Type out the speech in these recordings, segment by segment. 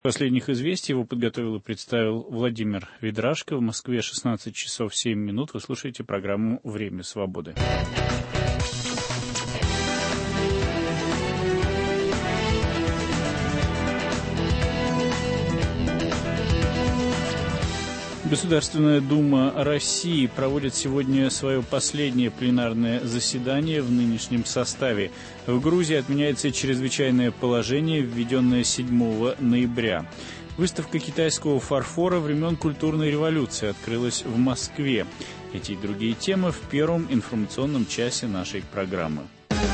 Последних известий его подготовил и представил Владимир Ведрашко. В Москве 16 часов 7 минут. Вы слушаете программу «Время свободы». Государственная Дума России проводит сегодня свое последнее пленарное заседание в нынешнем составе. В Грузии отменяется чрезвычайное положение, введенное 7 ноября. Выставка китайского фарфора времен культурной революции открылась в Москве. Эти и другие темы в первом информационном часе нашей программы.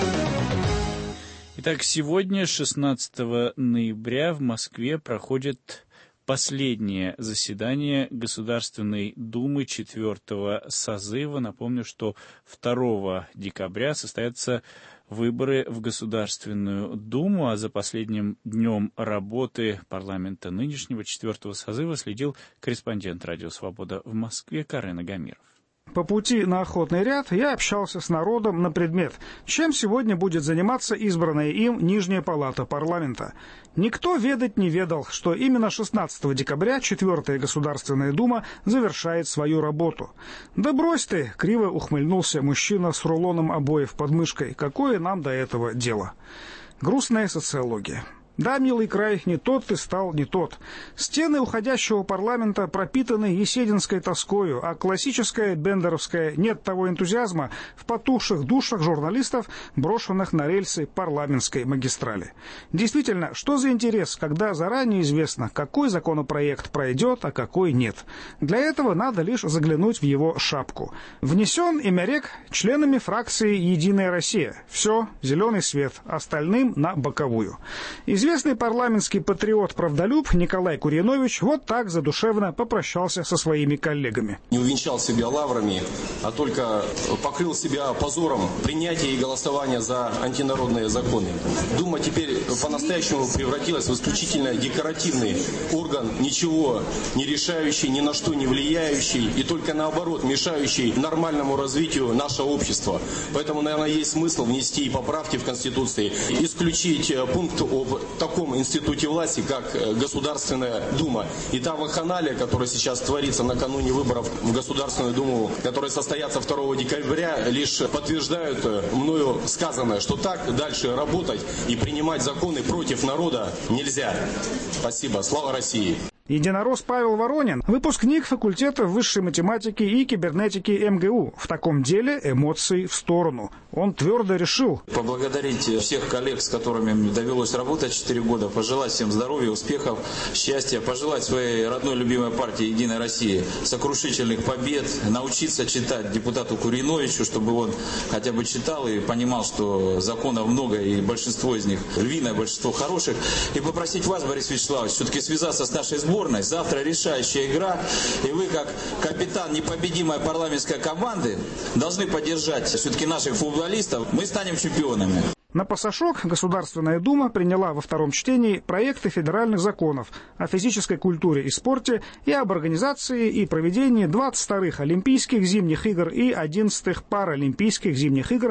Итак, сегодня, 16 ноября, в Москве проходит последнее заседание Государственной Думы 4-го созыва. Напомню, что 2 декабря состоятся выборы в Государственную Думу, а за последним днем работы парламента нынешнего 4-го созыва следил корреспондент «Радио Свобода» в Москве Карен Агамиров. По пути на Охотный ряд я общался с народом на предмет, чем сегодня будет заниматься избранная им Нижняя палата парламента. Никто ведать не ведал, что именно 16 декабря 4-я Государственная Дума завершает свою работу. «Да брось ты!» — криво ухмыльнулся мужчина с рулоном обоев под мышкой. «Какое нам до этого дело?» Грустная социология. Да, милый край, не тот ты стал, не тот. Стены уходящего парламента пропитаны есединской тоскою, а классическая бендеровская «нет того энтузиазма» в потухших душах журналистов, брошенных на рельсы парламентской магистрали. Действительно, что за интерес, когда заранее известно, какой законопроект пройдет, а какой нет? Для этого надо лишь заглянуть в его шапку. Внесен имярек членами фракции «Единая Россия». Все, зеленый свет, остальным на боковую. Известный парламентский патриот-правдолюб Николай Курьянович вот так задушевно попрощался со своими коллегами. Не увенчал себя лаврами, а только покрыл себя позором принятия и голосования за антинародные законы. Дума теперь по-настоящему превратилась в исключительно декоративный орган, ничего не решающий, ни на что не влияющий и только наоборот мешающий нормальному развитию нашего общества. Поэтому, наверное, есть смысл внести и поправки в Конституции, исключить пункт об таком институте власти, как Государственная Дума. И та вакханалия, которая сейчас творится накануне выборов в Государственную Думу, которые состоятся 2 декабря, лишь подтверждают мною сказанное, что так дальше работать и принимать законы против народа нельзя. Спасибо. Слава России! Единорос Павел Воронин, выпускник факультета высшей математики и кибернетики МГУ. В таком деле эмоции в сторону. Он твердо решил поблагодарить всех коллег, с которыми мне довелось работать 4 года, пожелать всем здоровья, успехов, счастья, пожелать своей родной любимой партии «Единая Россия» сокрушительных побед, научиться читать депутату Курьяновичу, чтобы он хотя бы читал и понимал, что законов много и большинство из них, львиное большинство хороших, и попросить вас, Борис Вячеславович, все-таки связаться с нашей сборной. Завтра решающая игра, и вы, как капитан непобедимой парламентской команды, должны поддержать все-таки наших футболистов. Мы станем чемпионами. На посошок Государственная Дума приняла во втором чтении проекты федеральных законов о физической культуре и спорте и об организации и проведении 22-х Олимпийских зимних игр и 11-х Паралимпийских зимних игр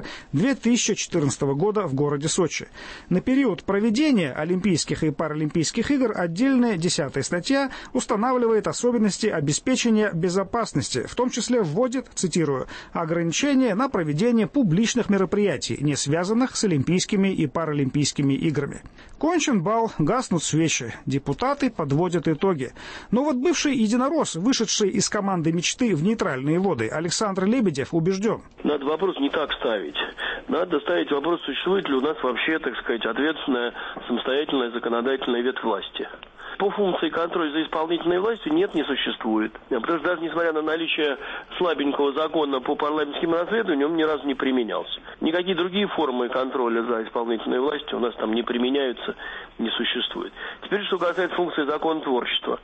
2014 года в городе Сочи. На период проведения Олимпийских и Паралимпийских игр отдельная 10-я статья устанавливает особенности обеспечения безопасности, в том числе вводит, цитирую, ограничения на проведение публичных мероприятий, не связанных с Олимпийскими и Паралимпийскими играми. Кончен бал, гаснут свечи. Депутаты подводят итоги. Но вот бывший единорос, вышедший из команды мечты в нейтральные воды, Александр Лебедев убежден. Надо вопрос не так ставить. Надо ставить вопрос, существует ли у нас вообще, так сказать, ответственная, самостоятельная законодательная ветвь власти. По функции контроля за исполнительной властью нет, не существует. Потому что даже несмотря на наличие слабенького закона по парламентским расследованиям, он ни разу не применялся. Никакие другие формы контроля за исполнительной властью у нас там не применяются, не существует. Теперь, что касается функции законотворчества.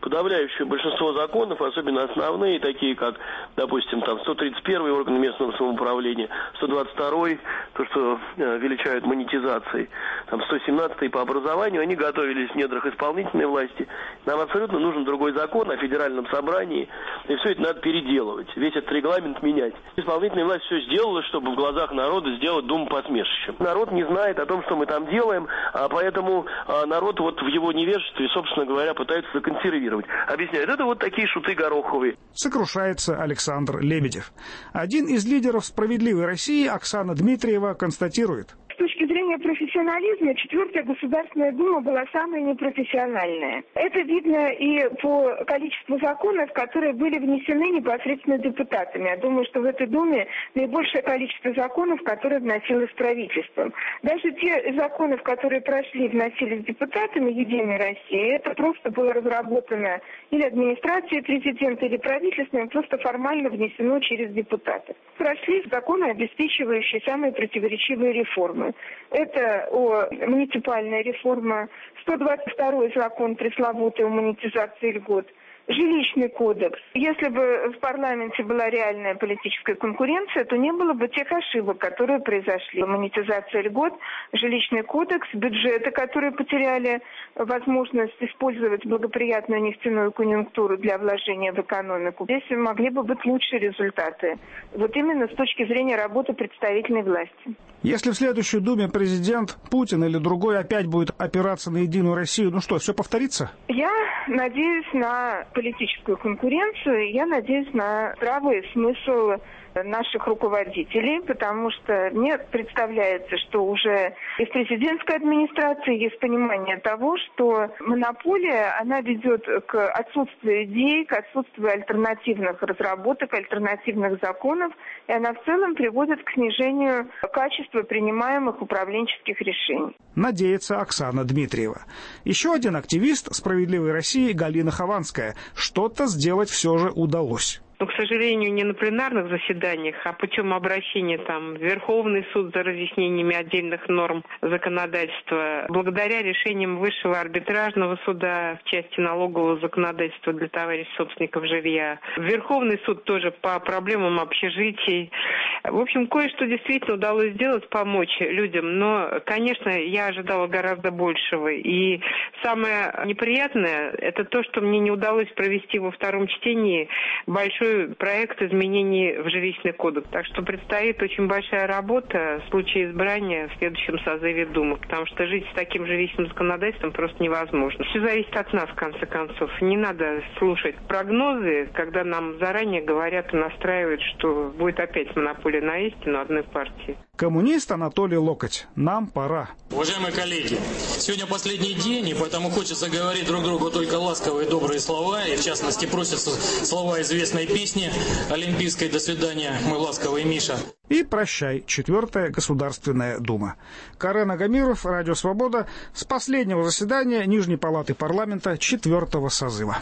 подавляющее большинство законов, особенно основные, такие как, допустим, там 131 орган местного самоуправления, 122, то, что величают монетизацией, там 117 по образованию, они готовились в недрах исполнительной власти. Нам абсолютно нужен другой закон о федеральном собрании, и все это надо переделывать, весь этот регламент менять. Исполнительная власть все сделала, чтобы в глазах народа сделать Думу посмешищем. Народ не знает о том, что мы там делаем, а поэтому народ вот в его невежестве, собственно говоря, пытается законсервировать. Объясняют, это вот такие шуты гороховые. Сокрушается Александр Лебедев. Один из лидеров «Справедливой России» Оксана Дмитриева констатирует. С точки зрения профессионализма, 4-я Государственная Дума была самая непрофессиональная. Это видно и по количеству законов, которые были внесены непосредственно депутатами. Я думаю, что в этой Думе наибольшее количество законов, которые вносилось правительством. Даже те законы, которые прошли, вносились депутатами «Единой России», это просто было разработано или администрацией президента, или правительством, просто формально внесено через депутатов. Прошли законы, обеспечивающие самые противоречивые реформы. Это муниципальная реформа, 122-й закон пресловутый о монетизации льгот, жилищный кодекс. Если бы в парламенте была реальная политическая конкуренция, то не было бы тех ошибок, которые произошли. Монетизация льгот, жилищный кодекс, бюджеты, которые потеряли возможность использовать благоприятную нефтяную конъюнктуру для вложения в экономику. Здесь могли бы быть лучшие результаты. Вот именно с точки зрения работы представительной власти. Если в следующей Думе президент Путин или другой опять будет опираться на «Единую Россию», ну что, все повторится? Я надеюсь на политическую конкуренцию, я надеюсь на здравый смысл наших руководителей, потому что мне представляется, что уже из президентской администрации есть понимание того, что монополия, она ведет к отсутствию идей, к отсутствию альтернативных разработок, альтернативных законов, и она в целом приводит к снижению качества принимаемых управленческих решений. Надеется Оксана Дмитриева. Еще один активист «Справедливой России» Галина Хованская. Что-то сделать все же удалось. Но, к сожалению, не на пленарных заседаниях, а путем обращения в Верховный суд за разъяснениями отдельных норм законодательства. Благодаря решениям Высшего арбитражного суда в части налогового законодательства для товарищей собственников жилья. Верховный суд тоже по проблемам общежитий. В общем, кое-что действительно удалось сделать, помочь людям. Но, конечно, я ожидала гораздо большего. И самое неприятное, это то, что мне не удалось провести во втором чтении большой проект изменений в жилищный кодекс. Так что предстоит очень большая работа в случае избрания в следующем созыве Думы, потому что жить с таким жилищным законодательством просто невозможно. Все зависит от нас, в конце концов. Не надо слушать прогнозы, когда нам заранее говорят и настраивают, что будет опять монополия на истину одной партии. Коммунист Анатолий Локоть. Нам пора. Уважаемые коллеги, сегодня последний день, и поэтому хочется говорить друг другу только ласковые добрые слова, и в частности просятся слова известной песни олимпийской «До свидания, мой ласковый Миша». И прощай, 4-я Государственная Дума. Карен Агамиров, Радио Свобода, с последнего заседания Нижней Палаты парламента 4-го созыва.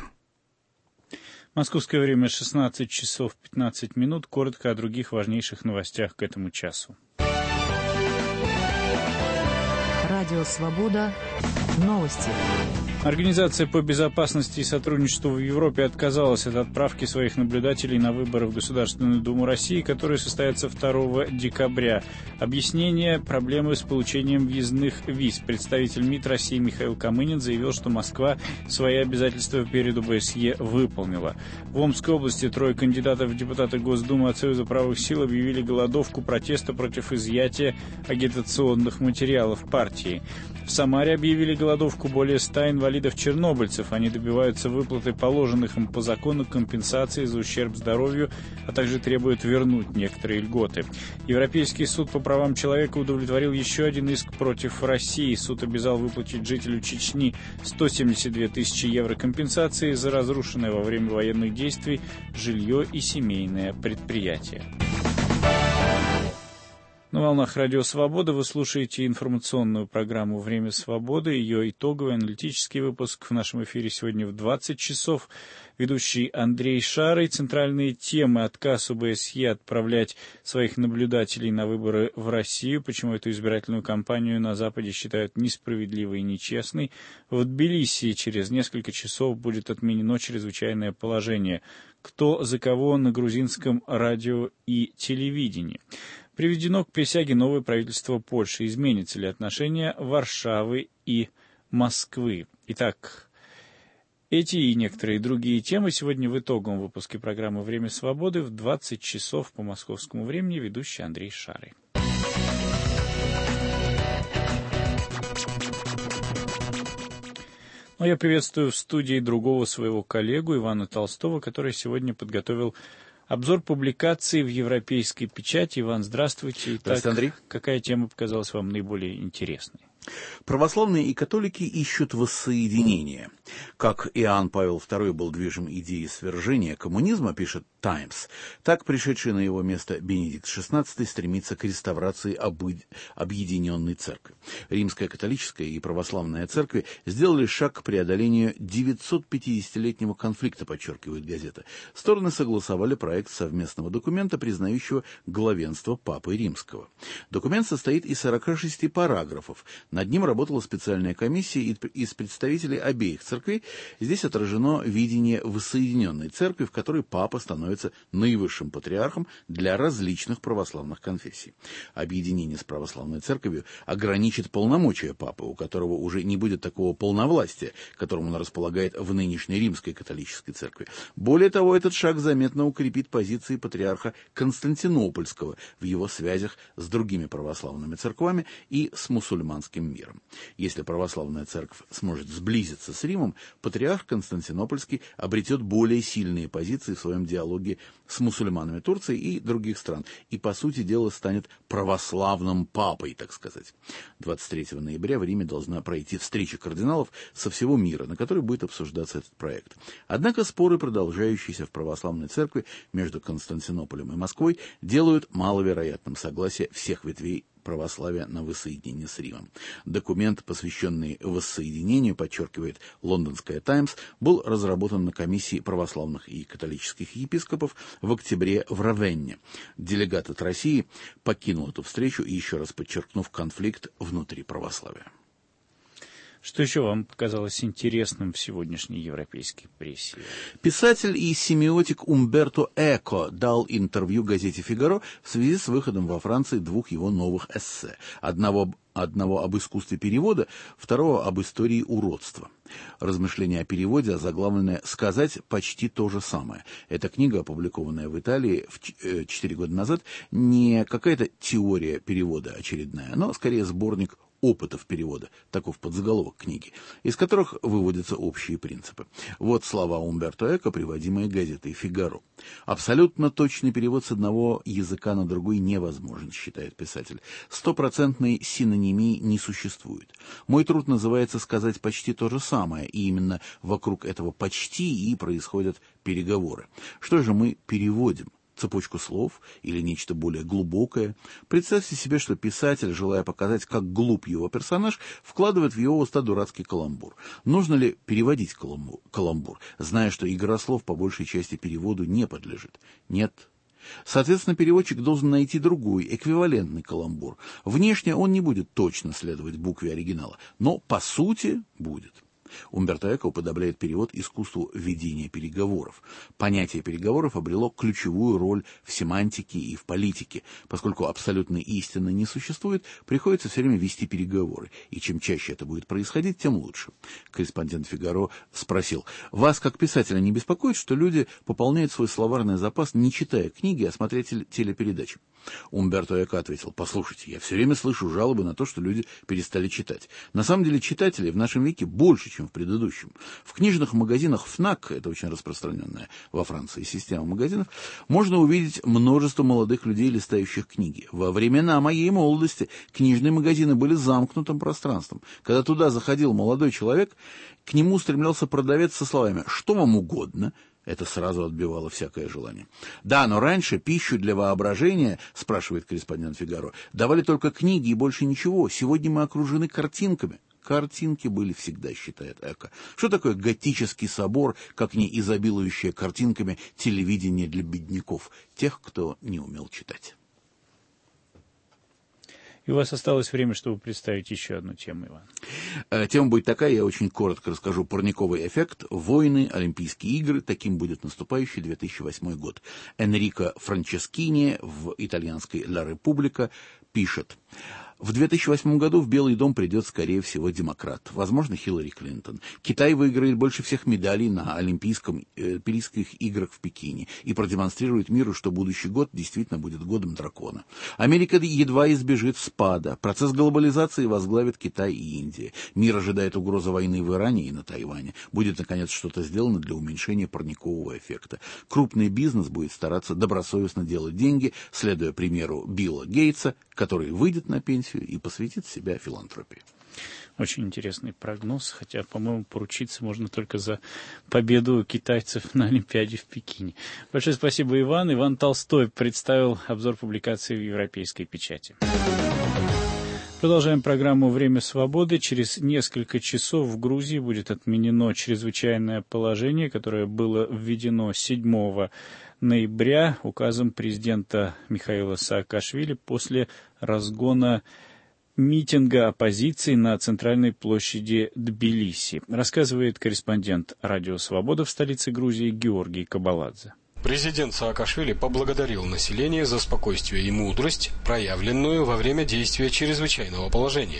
Московское время 16 часов 15 минут. Коротко о других важнейших новостях к этому часу. Радио «Свобода». Новости. Организация по безопасности и сотрудничеству в Европе отказалась от отправки своих наблюдателей на выборы в Государственную Думу России, которые состоятся 2 декабря. Объяснение – проблемы с получением въездных виз. Представитель МИД России Михаил Камынин заявил, что Москва свои обязательства перед ОБСЕ выполнила. В Омской области 3 кандидатов в депутаты Госдумы от Союза правых сил объявили голодовку протеста против изъятия агитационных материалов партии. В Самаре объявили голодовку более 100 инвалидов-чернобыльцев. Они добиваются выплаты положенных им по закону компенсации за ущерб здоровью, а также требуют вернуть некоторые льготы. Европейский суд по правам человека удовлетворил еще один иск против России. Суд обязал выплатить жителю Чечни 172 тысячи евро компенсации за разрушенное во время военных действий жилье и семейное предприятие. На волнах Радио Свобода вы слушаете информационную программу «Время свободы», ее итоговый аналитический выпуск в нашем эфире сегодня в 20 часов. Ведущий Андрей Шарый. Центральные темы: отказ ОБСЕ отправлять своих наблюдателей на выборы в Россию, почему эту избирательную кампанию на Западе считают несправедливой и нечестной. В Тбилиси через несколько часов будет отменено чрезвычайное положение. Кто за кого на грузинском радио и телевидении. Приведено к присяге новое правительство Польши. Изменятся ли отношения Варшавы и Москвы? Итак, эти и некоторые другие темы сегодня в итоговом выпуске программы «Время свободы» в 20 часов по московскому времени. Ведущий Андрей Шарый. Но я приветствую в студии другого своего коллегу Ивана Толстого, который сегодня подготовил обзор публикаций в европейской печати. Иван, здравствуйте. Здравствуйте, Андрей. Какая тема показалась вам наиболее интересной? Православные и католики ищут воссоединение. Как Иоанн Павел II был движим идеей свержения коммунизма, пишет «Таймс», так пришедший на его место Бенедикт XVI стремится к реставрации объединенной церкви. Римская католическая и православная церкви сделали шаг к преодолению 950-летнего конфликта, подчеркивает газета. Стороны согласовали проект совместного документа, признающего главенство Папы Римского. Документ состоит из 46 параграфов. Над ним работала специальная комиссия из представителей обеих церквей. Здесь отражено видение воссоединенной церкви, в которой папа становится наивысшим патриархом для различных православных конфессий. Объединение с православной церковью ограничит полномочия папы, у которого уже не будет такого полновластия, которым он располагает в нынешней римской католической церкви. Более того, этот шаг заметно укрепит позиции патриарха Константинопольского в его связях с другими православными церквами и с мусульманским миром. Если православная церковь сможет сблизиться с Римом, патриарх Константинопольский обретет более сильные позиции в своем диалоге с мусульманами Турции и других стран, и, по сути дела, станет православным папой, так сказать. 23 ноября в Риме должна пройти встреча кардиналов со всего мира, на которой будет обсуждаться этот проект. Однако споры, продолжающиеся в православной церкви между Константинополем и Москвой, делают маловероятным согласие всех ветвей православия на воссоединение с Римом. Документ, посвященный воссоединению, подчеркивает лондонская «Таймс», был разработан на комиссии православных и католических епископов в октябре в Равенне. Делегат от России покинул эту встречу, еще раз подчеркнув конфликт внутри православия. Что еще вам показалось интересным в сегодняшней европейской прессе? Писатель и семиотик Умберто Эко дал интервью газете «Фигаро» в связи с выходом во Франции двух его новых эссе. Одного об искусстве перевода, второго об истории уродства. Размышления о переводе, озаглавленное «Сказать почти то же самое». Эта книга, опубликованная в Италии 4 года назад, не какая-то теория перевода очередная, но скорее сборник опытов перевода, таков подзаголовок книги, из которых выводятся общие принципы. Вот слова Умберто Эко, приводимые газетой «Фигаро». Абсолютно точный перевод с одного языка на другой невозможен, считает писатель. 100% синонимии не существует. Мой труд называется «Сказать почти то же самое», и именно вокруг этого «почти» и происходят переговоры. Что же мы переводим? Цепочку слов или нечто более глубокое? Представьте себе, что писатель, желая показать, как глуп его персонаж, вкладывает в его уста дурацкий каламбур. Нужно ли переводить каламбур, зная, что игра слов по большей части переводу не подлежит? Нет. Соответственно, переводчик должен найти другой, эквивалентный каламбур. Внешне он не будет точно следовать букве оригинала, но по сути будет. Умберто Эко уподобляет перевод искусству ведения переговоров. Понятие переговоров обрело ключевую роль в семантике и в политике. Поскольку абсолютной истины не существует, приходится все время вести переговоры. И чем чаще это будет происходить, тем лучше. Корреспондент «Фигаро» спросил: «Вас, как писателя, не беспокоит, что люди пополняют свой словарный запас, не читая книги, а смотря телепередачи?» Умберто Эко ответил: «Послушайте, я все время слышу жалобы на то, что люди перестали читать. На самом деле читателей в нашем веке больше, чем в предыдущем. В книжных магазинах ФНАК, это очень распространенная во Франции система магазинов, можно увидеть множество молодых людей, листающих книги. Во времена моей молодости книжные магазины были замкнутым пространством. Когда туда заходил молодой человек, к нему устремлялся продавец со словами: «Что вам угодно?» Это сразу отбивало всякое желание. Да, но раньше пищу для воображения, спрашивает корреспондент «Фигаро», давали только книги и больше ничего. Сегодня мы окружены картинками. Картинки были всегда, считает Эко. Что такое готический собор, как не изобилующее картинками телевидение для бедняков, тех, кто не умел читать? И у вас осталось время, чтобы представить еще одну тему, Иван. Тема будет такая, я очень коротко расскажу. Парниковый эффект, войны, Олимпийские игры. Таким будет наступающий 2008 год. Энрико Франческини в итальянской «Ла Република» пишет. В 2008 году в Белый дом придет, скорее всего, демократ, возможно, Хиллари Клинтон. Китай выиграет больше всех медалей на Олимпийских играх в Пекине и продемонстрирует миру, что будущий год действительно будет годом дракона. Америка едва избежит спада. Процесс глобализации возглавит Китай и Индия. Мир ожидает угрозы войны в Иране и на Тайване. Будет, наконец, что-то сделано для уменьшения парникового эффекта. Крупный бизнес будет стараться добросовестно делать деньги, следуя примеру Билла Гейтса, который выйдет на пенсию и посвятит себя филантропии. Очень интересный прогноз, хотя, по-моему, поручиться можно только за победу китайцев на Олимпиаде в Пекине. Большое спасибо, Иван. Иван Толстой представил обзор публикации в европейской печати. Продолжаем программу «Время свободы». Через несколько часов в Грузии будет отменено чрезвычайное положение, которое было введено 7 ноября указом президента Михаила Саакашвили после разгона митинга оппозиции на центральной площади Тбилиси. Рассказывает корреспондент «Радио Свобода» в столице Грузии Георгий Кабаладзе. Президент Саакашвили поблагодарил население за спокойствие и мудрость, проявленную во время действия чрезвычайного положения.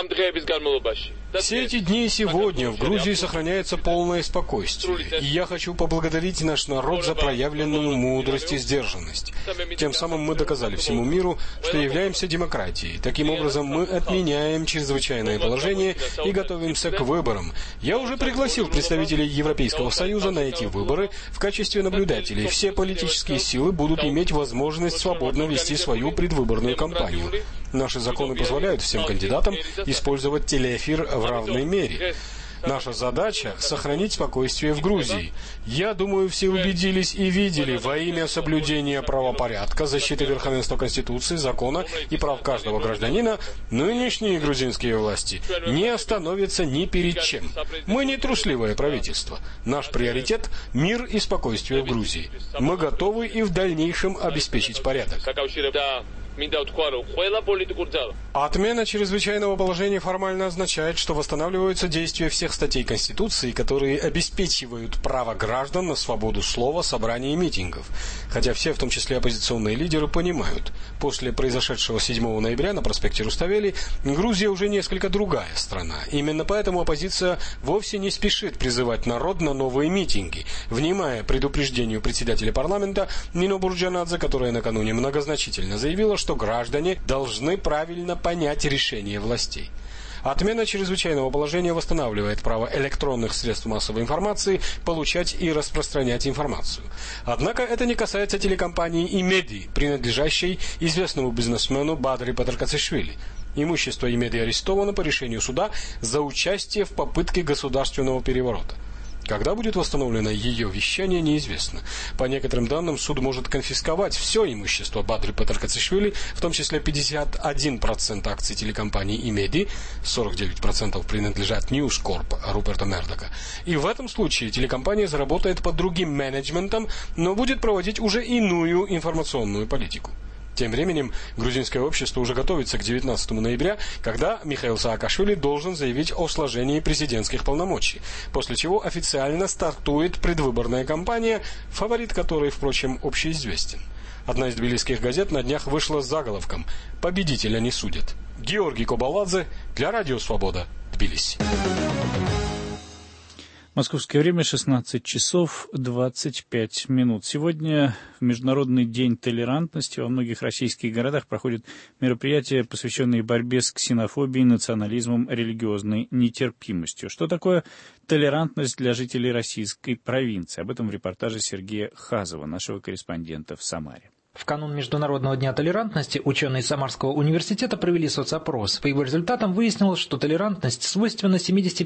Все эти дни и сегодня в Грузии сохраняется полное спокойствие, и я хочу поблагодарить наш народ за проявленную мудрость и сдержанность. Тем самым мы доказали всему миру, что являемся демократией. Таким образом, мы отменяем чрезвычайное положение и готовимся к выборам. Я уже пригласил представителей Европейского Союза на эти выборы в качестве наблюдателей. Все политические силы будут иметь возможность свободно вести свою предвыборную кампанию. Наши законы позволяют всем кандидатам использовать телеэфир в равной мере. Наша задача — сохранить спокойствие в Грузии. Я думаю, все убедились и видели, во имя соблюдения правопорядка, защиты верховенства Конституции, закона и прав каждого гражданина, нынешние грузинские власти не остановятся ни перед чем. Мы не трусливое правительство. Наш приоритет — мир и спокойствие в Грузии. Мы готовы и в дальнейшем обеспечить порядок. Отмена чрезвычайного положения формально означает, что восстанавливаются действия всех статей Конституции, которые обеспечивают право граждан на свободу слова, собраний и митингов. Хотя все, в том числе оппозиционные лидеры, понимают, после произошедшего 7 ноября на проспекте Руставели Грузия уже несколько другая страна. Именно поэтому оппозиция вовсе не спешит призывать народ на новые митинги, внимая предупреждению председателя парламента Нино Бурджанадзе, которая накануне многозначительно заявила, что граждане должны правильно понять решение властей. Отмена чрезвычайного положения восстанавливает право электронных средств массовой информации получать и распространять информацию. Однако это не касается телекомпании «Имеди», принадлежащей известному бизнесмену Бадри Патаркацишвили. Имущество «Имеди» арестовано по решению суда за участие в попытке государственного переворота. Когда будет восстановлено ее вещание, неизвестно. По некоторым данным, суд может конфисковать все имущество Бадри Патаркацишвили, в том числе 51% акций телекомпании «Имеди», 49% принадлежат News Corp Руперта Мердока. И в этом случае телекомпания заработает под другим менеджментом, но будет проводить уже иную информационную политику. Тем временем грузинское общество уже готовится к 19 ноября, когда Михаил Саакашвили должен заявить о сложении президентских полномочий, после чего официально стартует предвыборная кампания, фаворит которой, впрочем, общеизвестен. Одна из тбилисских газет на днях вышла с заголовком «Победителя не судят». Георгий Кабаладзе для Радио Свобода, Тбилиси. Московское время 16 часов 25 минут. Сегодня в Международный день толерантности во многих российских городах проходят мероприятия, посвященные борьбе с ксенофобией, национализмом, религиозной нетерпимостью. Что такое толерантность для жителей российской провинции? Об этом в репортаже Сергея Хазова, нашего корреспондента в Самаре. В канун Международного дня толерантности ученые Самарского университета провели соцопрос. По его результатам выяснилось, что толерантность свойственна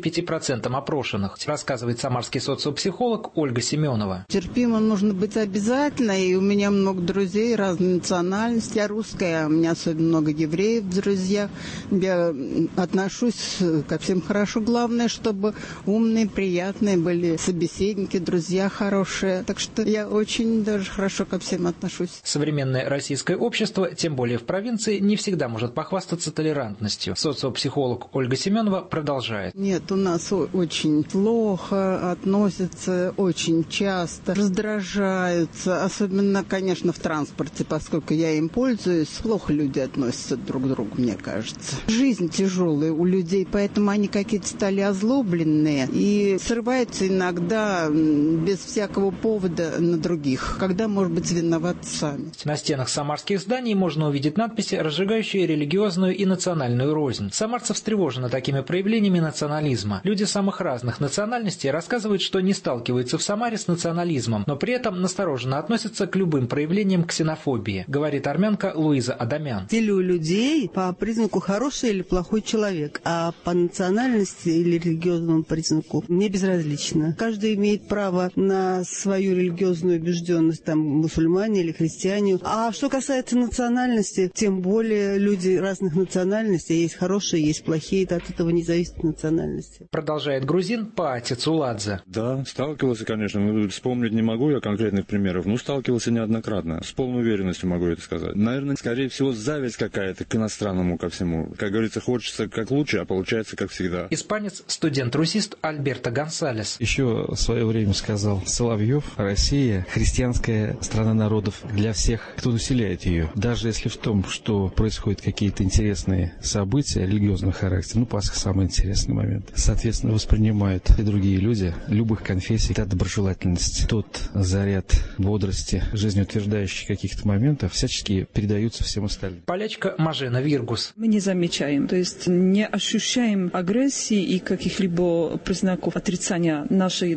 75% опрошенных, рассказывает самарский социопсихолог Ольга Семенова. Терпимым нужно быть обязательно, и у меня много друзей разной национальности. Я русская, у меня особенно много евреев в друзьях. Я отношусь ко всем хорошо. Главное, чтобы умные, приятные были собеседники, друзья хорошие. Так что я очень даже хорошо ко всем отношусь. Современное российское общество, тем более в провинции, не всегда может похвастаться толерантностью. Социопсихолог Ольга Семенова продолжает. Нет, у нас очень плохо относятся, очень часто раздражаются, особенно, конечно, в транспорте, поскольку я им пользуюсь. Плохо люди относятся друг к другу, мне кажется. Жизнь тяжелая у людей, поэтому они какие-то стали озлобленные и срываются иногда без всякого повода на других, когда, может быть, виноваты сами. На стенах самарских зданий можно увидеть надписи, разжигающие религиозную и национальную рознь. Самарцы встревожены такими проявлениями национализма. Люди самых разных национальностей рассказывают, что не сталкиваются в Самаре с национализмом, но при этом настороженно относятся к любым проявлениям ксенофобии, говорит армянка Луиза Адамян. Делю людей по признаку хороший или плохой человек, а по национальности или религиозному признаку мне безразлично. Каждый имеет право на свою религиозную убежденность, там, мусульмане или христиане. А что касается национальности, тем более люди разных национальностей, есть хорошие, есть плохие, это от этого не зависит национальности. Продолжает грузин Паати Цуладзе. Да, сталкивался, конечно, вспомнить не могу я конкретных примеров, но сталкивался неоднократно, с полной уверенностью могу это сказать. Наверное, скорее всего, зависть какая-то к иностранному, ко всему. Как говорится, хочется как лучше, а получается как всегда. Испанец, студент-русист Альберто Гонсалес. Еще в свое время сказал Соловьев: Россия – христианская страна народов для всех, кто населяет ее. Даже если в том, что происходят какие-то интересные события религиозного характера, Пасха – самый интересный момент. Соответственно, воспринимают и другие люди любых конфессий, та доброжелательность, тот заряд бодрости, жизнеутверждающих каких-то моментов всячески передаются всем остальным. Полячка Мажена Виргус. Мы не замечаем, то есть не ощущаем агрессии и каких-либо признаков отрицания нашей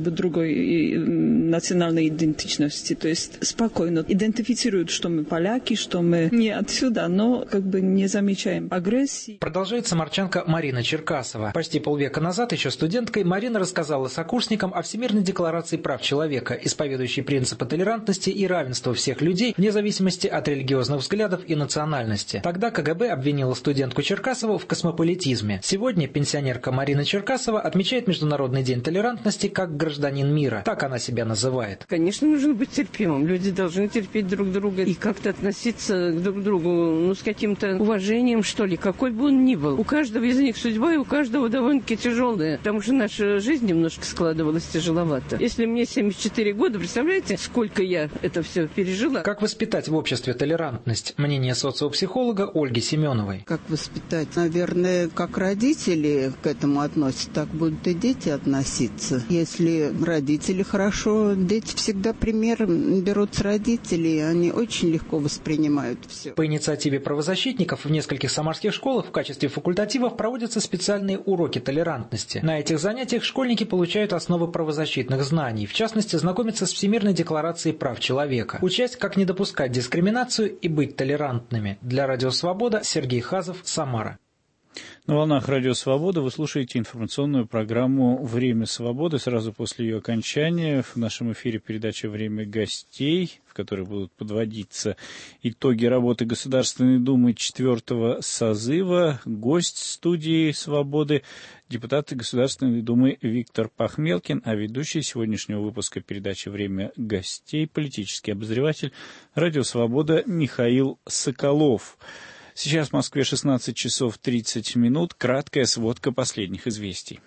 другой национальной идентичности. То есть спокойно идентифицируют, что мы поляки, что мы не отсюда, но не замечаем агрессии. Продолжает самарчанка Марина Черкасова. Почти полвека назад, еще студенткой, Марина рассказала сокурсникам о Всемирной декларации прав человека, исповедующей принципы толерантности и равенства всех людей вне зависимости от религиозных взглядов и национальности. Тогда КГБ обвинила студентку Черкасову в космополитизме. Сегодня пенсионерка Марина Черкасова отмечает Международный день толерантности как гражданин мира. Так она себя называет. Конечно, нужно быть терпимым. Люди должны терпеть друг друга и как-то относиться друг к другу с каким-то уважением, что ли, какой бы он ни был. У каждого из них судьба, и у каждого довольно-таки тяжелая, потому что наша жизнь немножко складывалась тяжеловато. Если мне 74 года, представляете, сколько я это все пережила? Как воспитать в обществе толерантность? Мнение социопсихолога Ольги Семеновой. Как воспитать? Наверное, как родители к этому относятся, так будут и дети относиться. Если родители хорошо, дети всегда пример берут с родителей, они очень легко воспринимают все. По инициативе правозащитников в нескольких самарских школах в качестве факультативов проводятся специальные уроки толерантности. На этих занятиях школьники получают основы правозащитных знаний, в частности, знакомятся с Всемирной декларацией прав человека, учась, как не допускать дискриминацию и быть толерантными. Для Радио Свобода Сергей Хазов, Самара. На волнах Радио Свобода вы слушаете информационную программу «Время свободы». Сразу после ее окончания в нашем эфире передача «Время гостей», в которой будут подводиться итоги работы Государственной Думы 4-го созыва. Гость студии «Свободы» — депутат Государственной Думы Виктор Пахмелкин, а ведущий сегодняшнего выпуска передачи «Время гостей» — политический обозреватель Радио Свобода Михаил Соколов. Сейчас в Москве 16 часов 30 минут. Краткая сводка последних известий.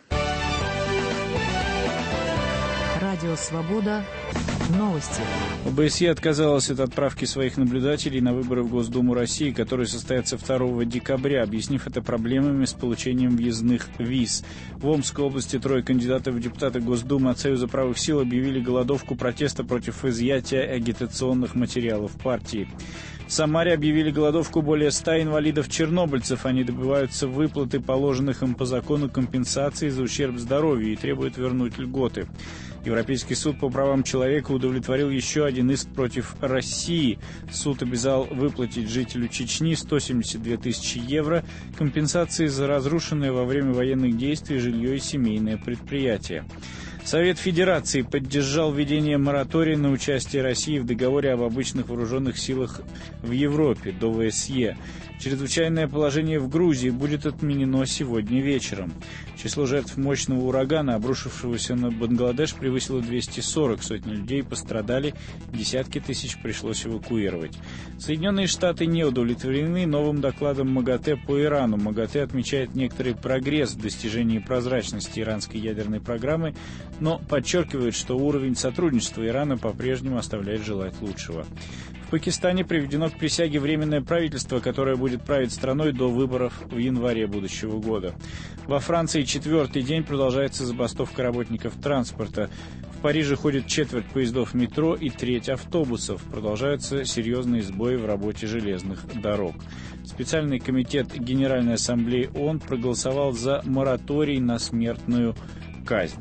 Радио Свобода. Новости. ОБСЕ отказалась от отправки своих наблюдателей на выборы в Госдуму России, которые состоятся 2 декабря, объяснив это проблемами с получением въездных виз. В Омской области 3 кандидатов в депутаты Госдумы от Союза правых сил объявили голодовку протеста против изъятия агитационных материалов партии. В Самаре объявили голодовку более 100 инвалидов-чернобыльцев. Они добиваются выплаты положенных им по закону компенсации за ущерб здоровью и требуют вернуть льготы. Европейский суд по правам человека удовлетворил еще один иск против России. Суд обязал выплатить жителю Чечни 172 тысячи евро компенсации за разрушенное во время военных действий жилье и семейное предприятие. Совет Федерации поддержал введение моратория на участие России в договоре об обычных вооруженных силах в Европе, ДОВСЕ. Чрезвычайное положение в Грузии будет отменено сегодня вечером. Число жертв мощного урагана, обрушившегося на Бангладеш, превысило 240. Сотни людей пострадали, десятки тысяч пришлось эвакуировать. Соединенные Штаты не удовлетворены новым докладом МАГАТЭ по Ирану. МАГАТЭ отмечает некоторый прогресс в достижении прозрачности иранской ядерной программы, но подчеркивает, что уровень сотрудничества Ирана по-прежнему оставляет желать лучшего. В Пакистане приведено к присяге временное правительство, которое будет править страной до выборов в январе будущего года. Во Франции 4-й день продолжается забастовка работников транспорта. В Париже ходит четверть поездов метро и треть автобусов. Продолжаются серьезные сбои в работе железных дорог. Специальный комитет Генеральной Ассамблеи ООН проголосовал за мораторий на смертную казнь.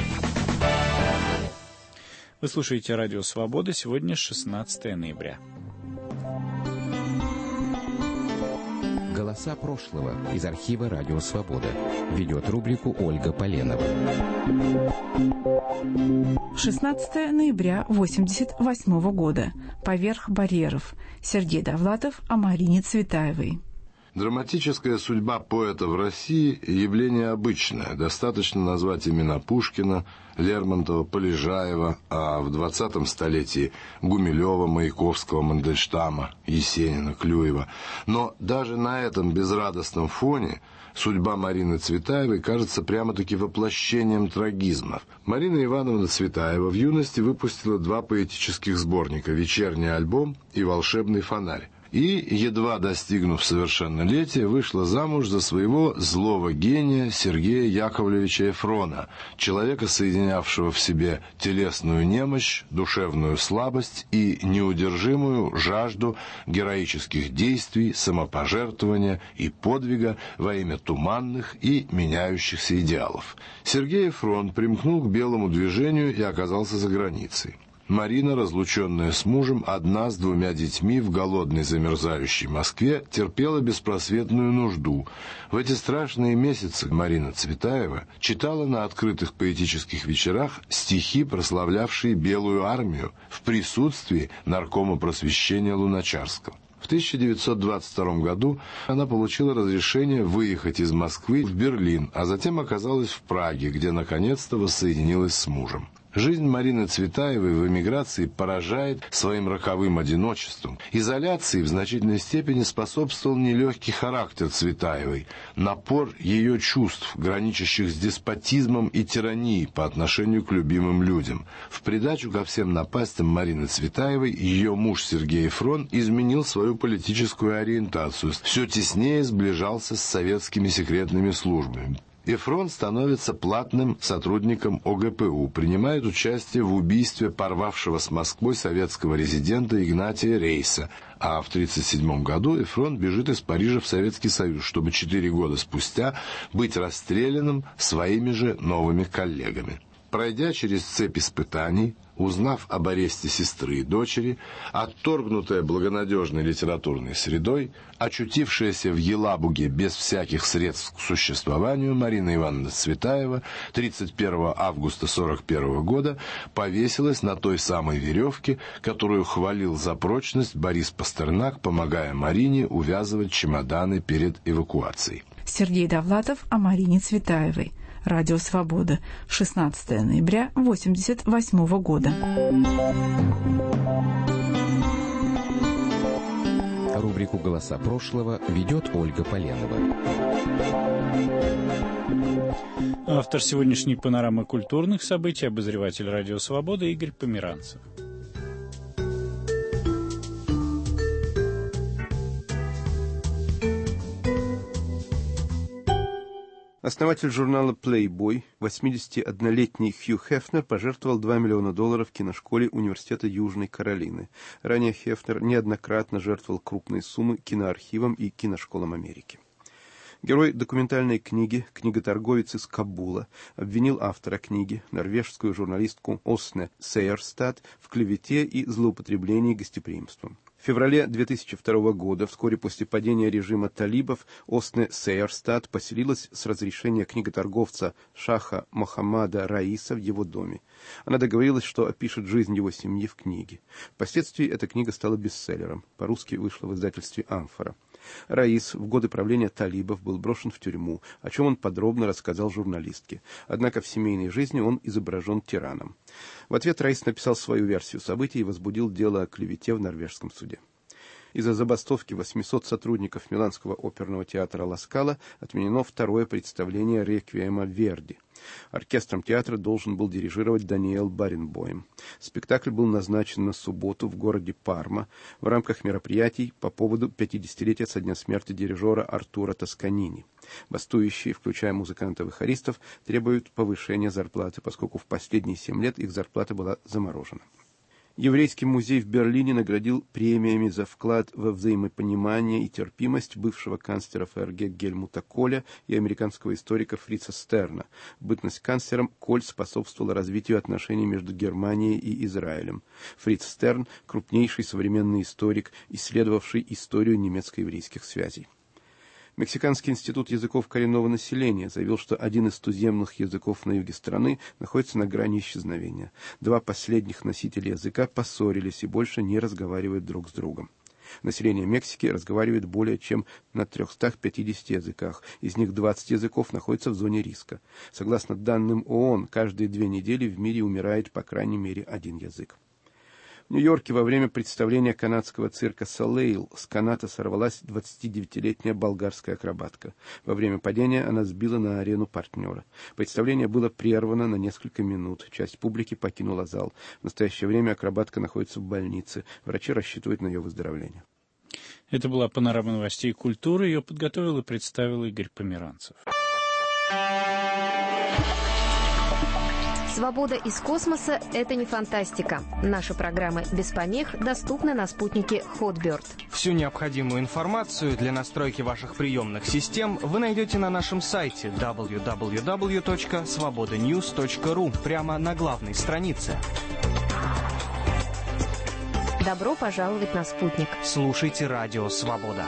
Вы слушаете Радио Свобода. Сегодня 16 ноября. Голоса прошлого из архива Радио Свобода. Ведет рубрику Ольга Поленова. 16 ноября 1988 года. Поверх барьеров. Сергей Довлатов о Марине Цветаевой. Драматическая судьба поэта в России – явление обычное. Достаточно назвать имена Пушкина, Лермонтова, Полежаева, а в 20-м столетии Гумилева, Маяковского, Мандельштама, Есенина, Клюева. Но даже на этом безрадостном фоне судьба Марины Цветаевой кажется прямо-таки воплощением трагизмов. Марина Ивановна Цветаева в юности выпустила 2 поэтических сборника «Вечерний альбом» и «Волшебный фонарь». И, едва достигнув совершеннолетия, вышла замуж за своего злого гения Сергея Яковлевича Эфрона, человека, соединявшего в себе телесную немощь, душевную слабость и неудержимую жажду героических действий, самопожертвования и подвига во имя туманных и меняющихся идеалов. Сергей Эфрон примкнул к белому движению и оказался за границей. Марина, разлученная с мужем, одна с 2 детьми в голодной замерзающей Москве, терпела беспросветную нужду. В эти страшные месяцы Марина Цветаева читала на открытых поэтических вечерах стихи, прославлявшие Белую армию, в присутствии наркома просвещения Луначарского. В 1922 году она получила разрешение выехать из Москвы в Берлин, а затем оказалась в Праге, где наконец-то воссоединилась с мужем. Жизнь Марины Цветаевой в эмиграции поражает своим роковым одиночеством. Изоляции в значительной степени способствовал нелегкий характер Цветаевой, напор ее чувств, граничащих с деспотизмом и тиранией по отношению к любимым людям. В придачу ко всем напастям Марины Цветаевой ее муж Сергей Эфрон изменил свою политическую ориентацию, все теснее сближался с советскими секретными службами. Эфрон становится платным сотрудником ОГПУ, принимает участие в убийстве порвавшего с Москвой советского резидента Игнатия Рейса, а в 1937 году Эфрон бежит из Парижа в Советский Союз, чтобы 4 года спустя быть расстрелянным своими же новыми коллегами. Пройдя через цепь испытаний, узнав об аресте сестры и дочери, отторгнутая благонадежной литературной средой, очутившаяся в Елабуге без всяких средств к существованию, Марина Ивановна Цветаева 31 августа 1941 года повесилась на той самой веревке, которую хвалил за прочность Борис Пастернак, помогая Марине увязывать чемоданы перед эвакуацией. Сергей Довлатов о Марине Цветаевой. Радио «Свобода», 16 ноября 1988 года. Рубрику «Голоса прошлого» ведет Ольга Поленова. Автор сегодняшней панорамы культурных событий, обозреватель «Радио Свобода» Игорь Померанцев. Основатель журнала Playboy, 81-летний Хью Хефнер, пожертвовал $2 миллиона киношколе Университета Южной Каролины. Ранее Хефнер неоднократно жертвовал крупные суммы киноархивам и киношколам Америки. Герой документальной книги, книготорговец из Кабула, обвинил автора книги, норвежскую журналистку Осне Сейерстад, в клевете и злоупотреблении гостеприимством. В феврале 2002 года, вскоре после падения режима талибов, Осне Сейерстад поселилась с разрешения книготорговца Шаха Мохаммада Раиса в его доме. Она договорилась, что опишет жизнь его семьи в книге. Впоследствии эта книга стала бестселлером. По-русски вышла в издательстве «Амфора». Раис в годы правления талибов был брошен в тюрьму, о чем он подробно рассказал журналистке. Однако в семейной жизни он изображен тираном. В ответ Раис написал свою версию событий и возбудил дело о клевете в норвежском суде. Из-за забастовки 800 сотрудников Миланского оперного театра Ла Скала отменено второе представление реквиема Верди. Оркестром театра должен был дирижировать Даниэл Баренбойм. Спектакль был назначен на субботу в городе Парма в рамках мероприятий по поводу 50-летия со дня смерти дирижера Артура Тосканини. Бастующие, включая музыкантов и хористов, требуют повышения зарплаты, поскольку в последние 7 лет их зарплата была заморожена. Еврейский музей в Берлине наградил премиями за вклад во взаимопонимание и терпимость бывшего канцлера ФРГ Гельмута Коля и американского историка Фрица Стерна. В бытность канцлером Коль способствовал развитию отношений между Германией и Израилем. Фриц Стерн – крупнейший современный историк, исследовавший историю немецко-еврейских связей. Мексиканский институт языков коренного населения заявил, что один из туземных языков на юге страны находится на грани исчезновения. 2 последних носителя языка поссорились и больше не разговаривают друг с другом. Население Мексики разговаривает более чем на 350 языках. Из них 20 языков находятся в зоне риска. Согласно данным ООН, каждые 2 недели в мире умирает по крайней мере 1 язык. В Нью-Йорке во время представления канадского цирка «Солейл» с каната сорвалась 29-летняя болгарская акробатка. Во время падения она сбила на арену партнера. Представление было прервано на несколько минут. Часть публики покинула зал. В настоящее время акробатка находится в больнице. Врачи рассчитывают на ее выздоровление. Это была панорама новостей культуры. Ее подготовил и представил Игорь Померанцев. Свобода из космоса – это не фантастика. Наши программы без помех доступны на спутнике Hotbird. Всю необходимую информацию для настройки ваших приемных систем вы найдете на нашем сайте www.svobodanews.ru прямо на главной странице. Добро пожаловать на спутник. Слушайте Радио Свобода.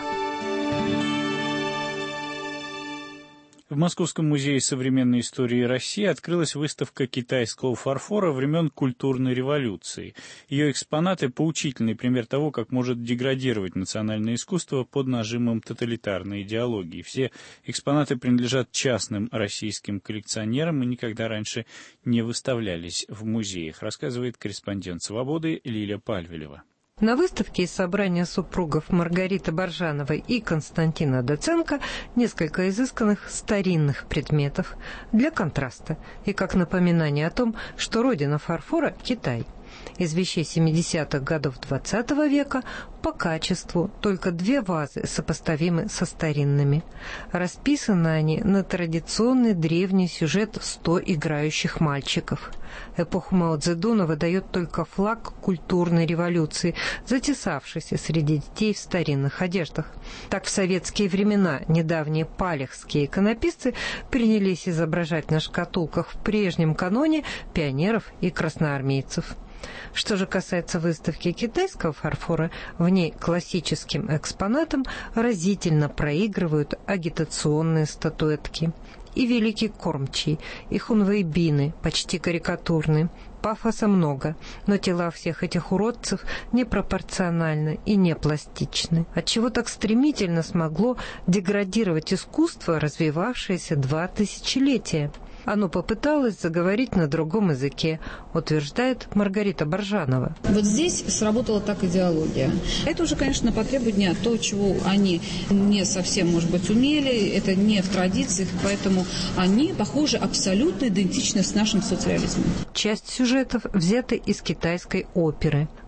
В Московском музее современной истории России открылась выставка китайского фарфора времен культурной революции. Ее экспонаты – поучительный пример того, как может деградировать национальное искусство под нажимом тоталитарной идеологии. Все экспонаты принадлежат частным российским коллекционерам и никогда раньше не выставлялись в музеях, рассказывает корреспондент «Свободы» Лиля Пальвелева. На выставке из собрания супругов Маргариты Боржановой и Константина Доценко несколько изысканных старинных предметов для контраста и как напоминание о том, что родина фарфора – Китай. Из вещей 70-х годов XX века по качеству только 2 вазы сопоставимы со старинными. Расписаны они на традиционный древний сюжет 100 играющих мальчиков. Эпоху Мао Цзэдуна выдает только флаг культурной революции, затесавшийся среди детей в старинных одеждах. Так в советские времена недавние палехские иконописцы принялись изображать на шкатулках в прежнем каноне пионеров и красноармейцев. Что же касается выставки китайского фарфора, в ней классическим экспонатам разительно проигрывают агитационные статуэтки. И великий кормчий, и хунвейбины, почти карикатурные. Пафоса много, но тела всех этих уродцев непропорциональны и непластичны. Отчего так стремительно смогло деградировать искусство, развивавшееся 2 тысячелетия? Оно попыталось заговорить на другом языке, утверждает Маргарита Боржанова. Вот здесь сработала так идеология. Это уже, конечно, по требованию то, чего они не совсем, может быть, умели, это не в традициях, поэтому они, похоже, абсолютно идентичны с нашим соцреализмом. Часть сюжетов взяты из китайской оперы.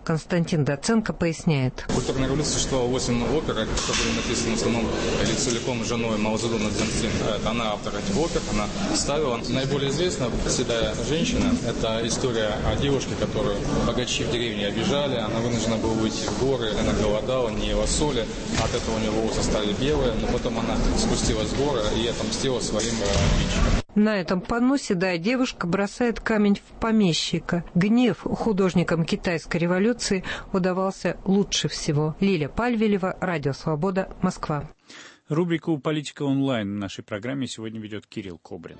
Константин Доценко поясняет. В культурной революции существовало 8 опер, которые написаны в основном или целиком женой Мао Цзэдуна Цзяньцзин. Она автор этих опер, она ставила. Наиболее известна «Седая женщина». Это история о девушке, которую богачи в деревне обижали. Она вынуждена была уйти в горы, она голодала, не ела соли. От этого у нее волосы стали белые, но потом она спустилась с горы и отомстила своим обидчикам. На этом панно седая девушка бросает камень в помещика. Гнев художникам китайской революции удавался лучше всего. Лиля Пальвелева, Радио Свобода, Москва. Рубрику «Политика онлайн» в нашей программе сегодня ведет Кирилл Кобрин.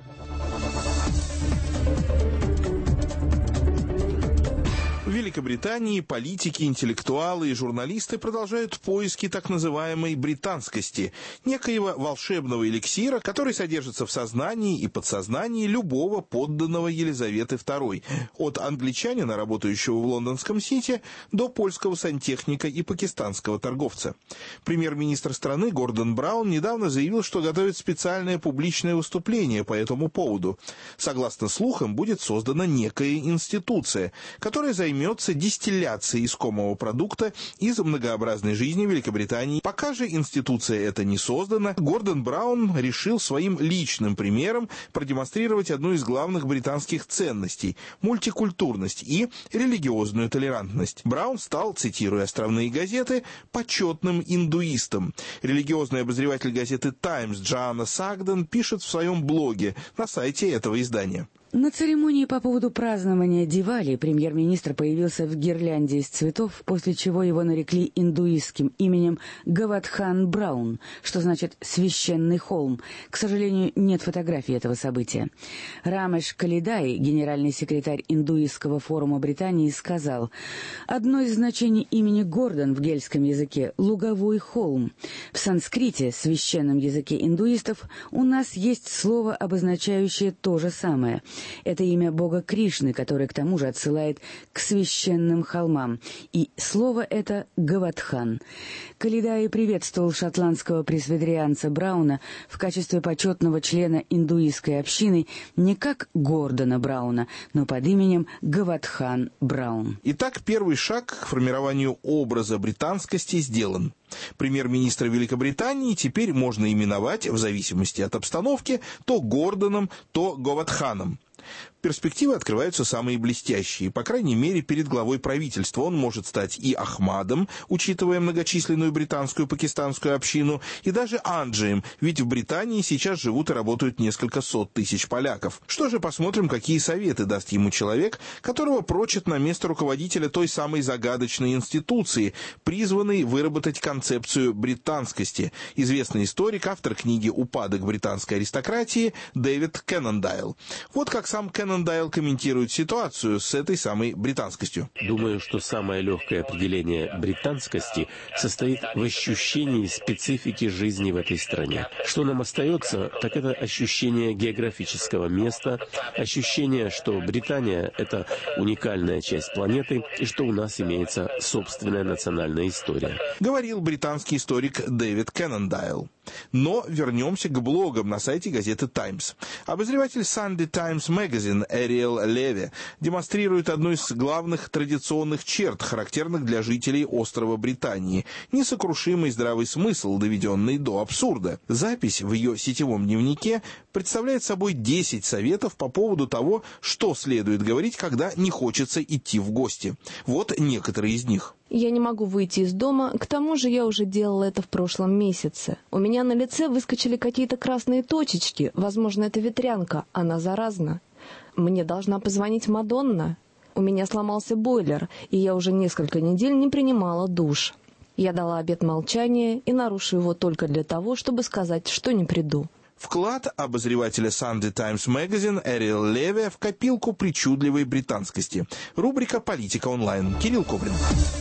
В Великобритании политики, интеллектуалы и журналисты продолжают поиски так называемой британскости, некоего волшебного эликсира, который содержится в сознании и подсознании любого подданного Елизаветы II, от англичанина, работающего в лондонском Сити, до польского сантехника и пакистанского торговца. Премьер-министр страны Гордон Браун недавно заявил, что готовит специальное публичное выступление по этому поводу. Согласно слухам, будет создана некая институция, которая займется дистилляцией искомого продукта из многообразной жизни Великобритании. Пока же институция эта не создана, Гордон Браун решил своим личным примером продемонстрировать одну из главных британских ценностей – мультикультурность и религиозную толерантность. Браун стал, цитируя островные газеты, почетным индуистом. Религиозный обозреватель газеты «Таймс» Джоанна Сагден пишет в своем блоге на сайте этого издания. На церемонии по поводу празднования Дивали премьер-министр появился в гирлянде из цветов, после чего его нарекли индуистским именем Гавадхан Браун, что значит «священный холм». К сожалению, нет фотографии этого события. Рамеш Калидай, генеральный секретарь индуистского форума Британии, сказал: «Одно из значений имени Гордон в гельском языке – луговой холм. В санскрите, священном языке индуистов, у нас есть слово, обозначающее то же самое – это имя бога Кришны, который к тому же отсылает к священным холмам. И слово это Гавадхан. Калидай приветствовал шотландского пресвитерианца Брауна в качестве почетного члена индуистской общины не как Гордона Брауна, но под именем Гавадхан Браун. Итак, первый шаг к формированию образа британскости сделан. Премьер-министра Великобритании теперь можно именовать, в зависимости от обстановки, то Гордоном, то Гавадханом. Перспективы открываются самые блестящие. По крайней мере, перед главой правительства он может стать и Ахмадом, учитывая многочисленную британскую пакистанскую общину, и даже Анджием, ведь в Британии сейчас живут и работают несколько сот тысяч поляков. Что же, посмотрим, какие советы даст ему человек, которого прочат на место руководителя той самой загадочной институции, призванной выработать концепцию британскости. Известный историк, автор книги «Упадок британской аристократии» Дэвид Кеннандайл. Вот как сам Кеннандайл комментирует ситуацию с этой самой британскостью. Думаю, что самое легкое определение британскости состоит в ощущении специфики жизни в этой стране. Что нам остается, так это ощущение географического места, ощущение, что Британия – это уникальная часть планеты и что у нас имеется собственная национальная история. Говорил британский историк Дэвид Кеннандайл. Но вернемся к блогам на сайте газеты «Таймс». Обозреватель Sunday Times Magazine Эриэл Леви демонстрирует одну из главных традиционных черт, характерных для жителей острова Британии – несокрушимый здравый смысл, доведенный до абсурда. Запись в ее сетевом дневнике представляет собой 10 советов по поводу того, что следует говорить, когда не хочется идти в гости. Вот некоторые из них. Я не могу выйти из дома, к тому же я уже делала это в прошлом месяце. У меня на лице выскочили какие-то красные точечки, возможно, это ветрянка, она заразна. Мне должна позвонить Мадонна. У меня сломался бойлер, и я уже несколько недель не принимала душ. Я дала обет молчания и нарушу его только для того, чтобы сказать, что не приду. Вклад обозревателя Sunday Times Magazine Эриэл Леви в копилку причудливой британскости. Рубрика «Политика онлайн». Кирилл Кобрин.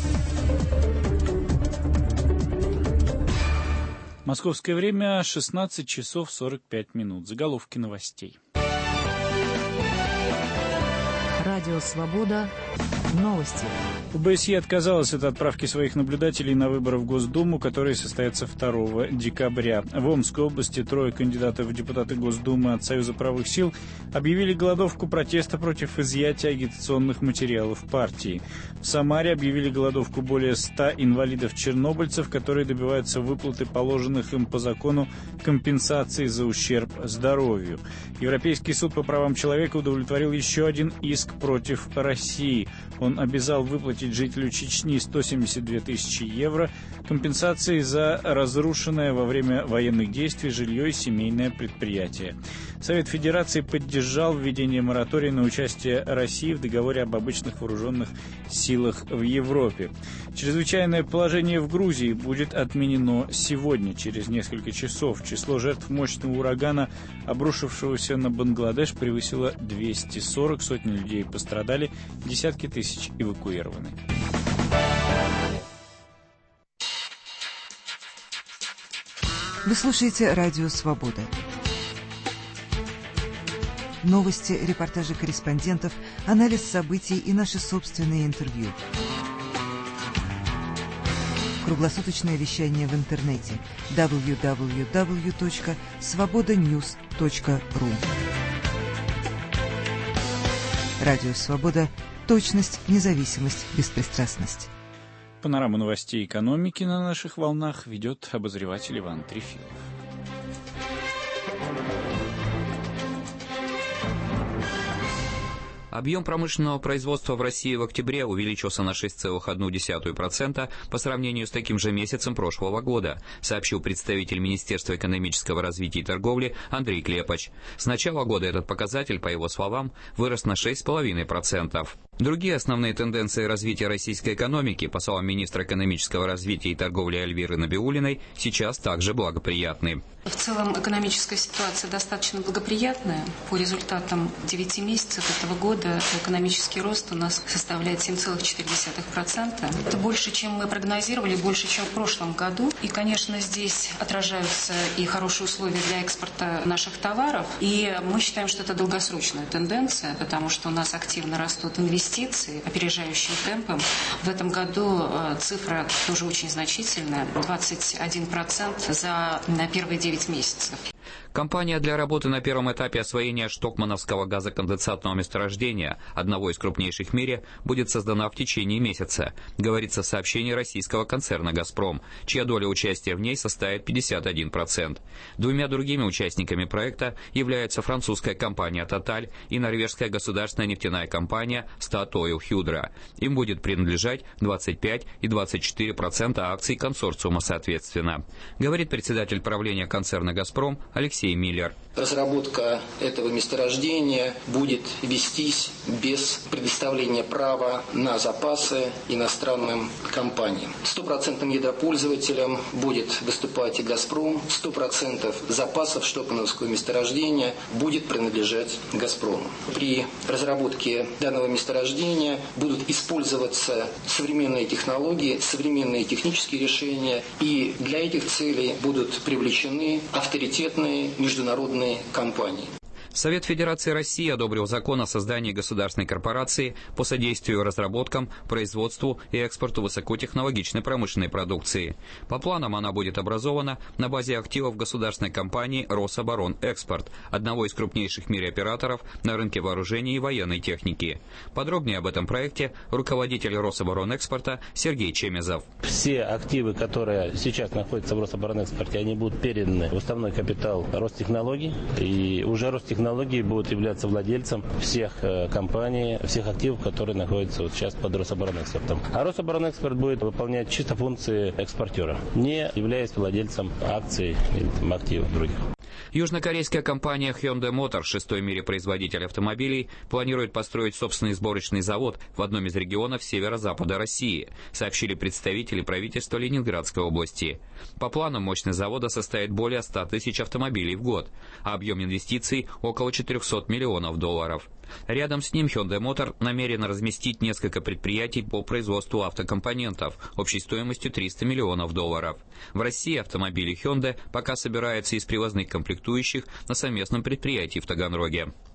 Московское время 16 часов 45 минут. Заголовки новостей. Радио «Свобода», Новости. ОБСЕ отказалась от отправки своих наблюдателей на выборы в Госдуму, которые состоятся 2 декабря. В Омской области 3 кандидатов в депутаты Госдумы от Союза правых сил объявили голодовку протеста против изъятия агитационных материалов партии. В Самаре объявили голодовку более 100 инвалидов-чернобыльцев, которые добиваются выплаты положенных им по закону компенсации за ущерб здоровью. Европейский суд по правам человека удовлетворил еще один иск против России. Он обязал выплатить жителю Чечни 172 тысячи евро компенсации за разрушенное во время военных действий жилье и семейное предприятие. Совет Федерации поддержал введение моратория на участие России в договоре об обычных вооруженных силах в Европе. Чрезвычайное положение в Грузии будет отменено сегодня, через несколько часов. Число жертв мощного урагана, обрушившегося на Бангладеш, превысило 240, сотни людей пострадали, десятки тысяч эвакуированы. Вы слушаете «Радио Свобода». Новости, репортажи корреспондентов, анализ событий и наши собственные интервью. Круглосуточное вещание в интернете www.svobodanews.ru. Радио Свобода. Точность, независимость, беспристрастность. Панораму новостей экономики на наших волнах ведет обозреватель Иван Трефилов. Объем промышленного производства в России в октябре увеличился на 6,1% по сравнению с таким же месяцем прошлого года, сообщил представитель Министерства экономического развития и торговли Андрей Клепач. С начала года этот показатель, по его словам, вырос на 6,5%. Другие основные тенденции развития российской экономики, по словам министра экономического развития и торговли Эльвиры Набиуллиной, сейчас также благоприятны. В целом экономическая ситуация достаточно благоприятная. По результатам 9 месяцев этого года экономический рост у нас составляет 7,4%. Это больше, чем мы прогнозировали, больше, чем в прошлом году. И, конечно, здесь отражаются и хорошие условия для экспорта наших товаров. И мы считаем, что это долгосрочная тенденция, потому что у нас активно растут инвестиции, опережающие темпом. В этом году цифра тоже очень значительная, 21% за первые 9 месяцев. Компания для работы на первом этапе освоения Штокмановского газоконденсатного месторождения, одного из крупнейших в мире, будет создана в течение месяца, говорится в сообщении российского концерна «Газпром», чья доля участия в ней составит 51%. Двумя другими участниками проекта являются французская компания «Тоталь» и норвежская государственная нефтяная компания «Statoil Hydro». Им будет принадлежать 25 и 24% акций консорциума соответственно, говорит председатель правления концерна «Газпром» Алексей Миллер. Разработка этого месторождения будет вестись без предоставления права на запасы иностранным компаниям. 100% ядропользователем будет выступать и «Газпром», 100% запасов Штокмановского месторождения будет принадлежать «Газпрому». При разработке данного месторождения будут использоваться современные технологии, современные технические решения, и для этих целей будут привлечены авторитетные международные компании. Совет Федерации России одобрил закон о создании государственной корпорации по содействию разработкам, производству и экспорту высокотехнологичной промышленной продукции. По планам она будет образована на базе активов государственной компании «Рособоронэкспорт», одного из крупнейших в мире операторов на рынке вооружений и военной техники. Подробнее об этом проекте руководитель Рособоронэкспорта Сергей Чемезов. Все активы, которые сейчас находятся в Рособоронэкспорте, они будут переданы в уставной капитал Ростехнологий, и уже Ростехнологии будут являться владельцем всех компаний, всех активов, которые находятся вот сейчас под Рособоронэкспортом. А Рособоронэкспорт будет выполнять чисто функции экспортера, не являясь владельцем акций или активов других. Южнокорейская компания Hyundai Motor, шестой в мире производитель автомобилей, планирует построить собственный сборочный завод в одном из регионов северо-запада России, сообщили представители правительства Ленинградской области. По планам, мощность завода составит более 100 тысяч автомобилей в год, а объем инвестиций около 400 миллионов долларов. Рядом с ним Hyundai Motor намерена разместить несколько предприятий по производству автокомпонентов общей стоимостью 300 миллионов долларов. В России автомобили Hyundai пока собираются из привозных комплектующих на совместном предприятии в Таганроге.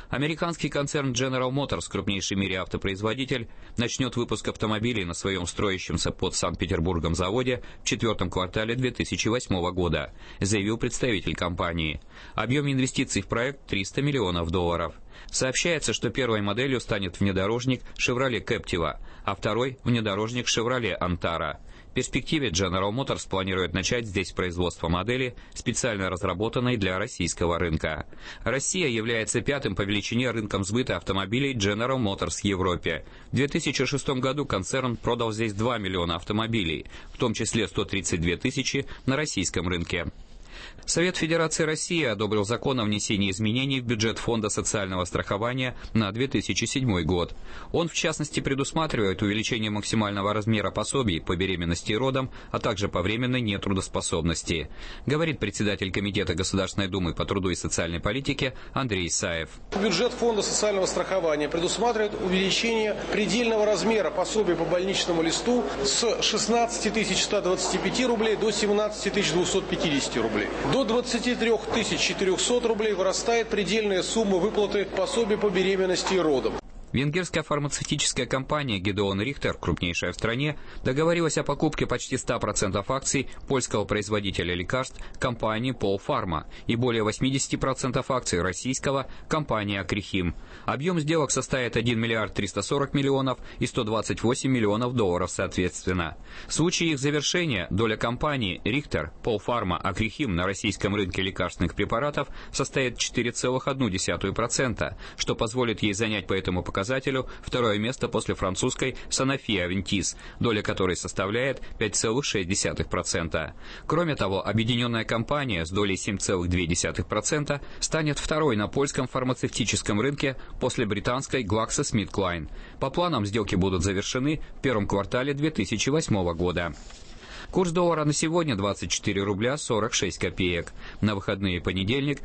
Американский концерн General Motors, крупнейший в мире автопроизводитель, начнет выпуск автомобилей на своем строящемся под Санкт-Петербургом заводе в четвертом квартале 2008 года, заявил представитель компании. Объем инвестиций в проект $300 миллионов. Сообщается, что первой моделью станет внедорожник Chevrolet Captiva, а второй – внедорожник Chevrolet Antara. В перспективе General Motors планирует начать здесь производство модели, специально разработанной для российского рынка. Россия является пятым по величине рынком сбыта автомобилей General Motors в Европе. В 2006 году концерн продал здесь 2 миллиона автомобилей, в том числе 132 тысячи на российском рынке. Совет Федерации России одобрил закон о внесении изменений в бюджет Фонда социального страхования на 2007 год. Он, в частности, предусматривает увеличение максимального размера пособий по беременности и родам, а также по временной нетрудоспособности, говорит председатель Комитета Государственной Думы по труду и социальной политике Андрей Исаев. Бюджет Фонда социального страхования предусматривает увеличение предельного размера пособий по больничному листу с 16 125 рублей до 17 250 рублей. До 23 400 рублей вырастает предельная сумма выплаты пособий по беременности и родам. Венгерская фармацевтическая компания Gedeon Richter, крупнейшая в стране, договорилась о покупке почти 100% акций польского производителя лекарств компании Polpharma и более 80% акций российского компании Акрихим. Объем сделок составит 1 миллиард 340 миллионов и 128 миллионов долларов соответственно. В случае их завершения доля компании Richter, Polpharma, Акрихим на российском рынке лекарственных препаратов составит 4,1%, что позволит ей занять по этому показателю второе место после французской Sanofi Aventis, доля которой составляет 5,6%. Кроме того, объединенная компания с долей 7,2% станет второй на польском фармацевтическом рынке после британской GlaxoSmithKline. По планам сделки будут завершены в первом квартале 2008 года. Курс доллара на сегодня 24 рубля 46 копеек. На выходные понедельник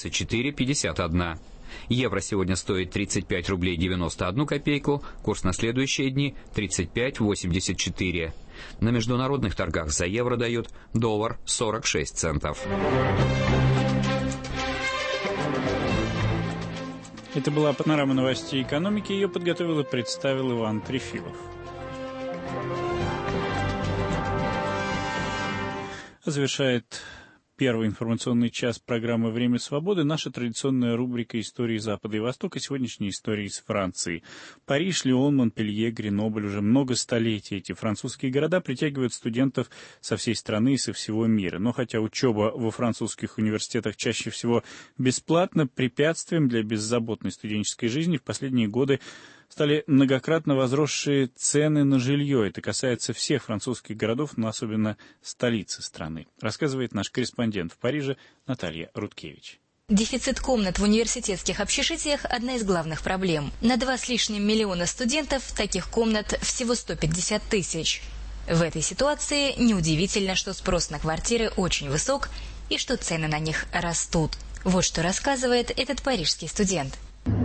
24,51. Евро сегодня стоит 35 рублей 91 копейку, курс на следующие дни 35,84. На международных торгах за евро дают доллар 46 центов. Это была панорама новостей экономики. Ее подготовил и представил Иван Трефилов. Завершает первый информационный час программы «Время свободы» наша традиционная рубрика «Истории Запада и Востока». Сегодняшние истории из Франции. Париж, Лион, Монпелье, Гренобль. Уже много столетий эти французские города притягивают студентов со всей страны и со всего мира. Но хотя учеба во французских университетах чаще всего бесплатна, препятствием для беззаботной студенческой жизни в последние годы стали многократно возросшие цены на жилье. Это касается всех французских городов, но особенно столицы страны. Рассказывает наш корреспондент в Париже Наталья Рудкевич. Дефицит комнат в университетских общежитиях – одна из главных проблем. На 2 с лишним миллиона студентов таких комнат всего 150 тысяч. В этой ситуации неудивительно, что спрос на квартиры очень высок и что цены на них растут. Вот что рассказывает этот парижский студент.